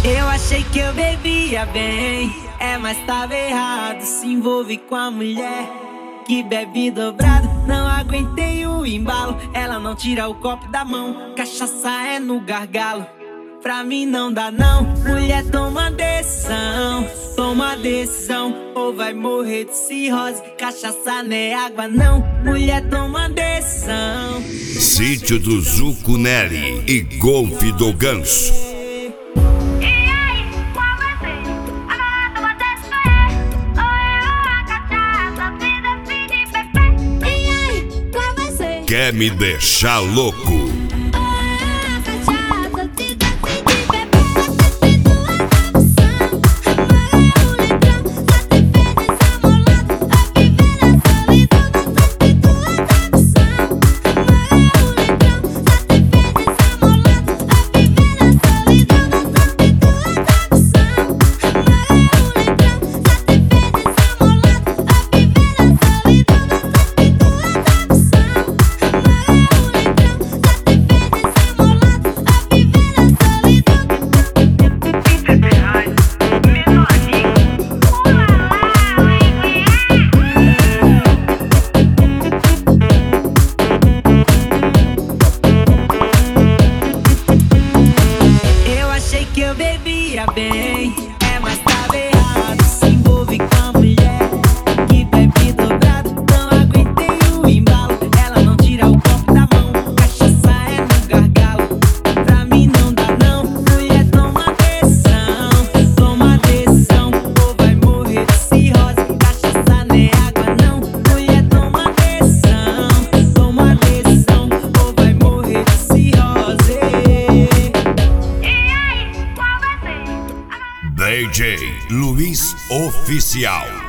Eu achei que eu bebia bem, mas tava errado. Se envolve com a mulher que bebe dobrado. Não aguentei o embalo, ela não tira o copo da mão. Cachaça é no gargalo, pra mim não dá não. Mulher, toma decisão, ou vai morrer de cirrose. Cachaça não é água não. Mulher, toma decisão. Sítio do Zucunelli e Golfe do Ganso. Quer me deixar louco? Eu bebia bem, mas tava errado. Se envolve com a mulher que bebe dobrado. Não aguentei o embalo, ela não tira o copo da mão. Cachaça é no gargalo, pra mim não dá não. Mulher, toma decisão, ou vai morrer de cirrose. Cachaça não é água não. Mulher, toma decisão, ou vai morrer de cirrose. DJ Luiz Oficial.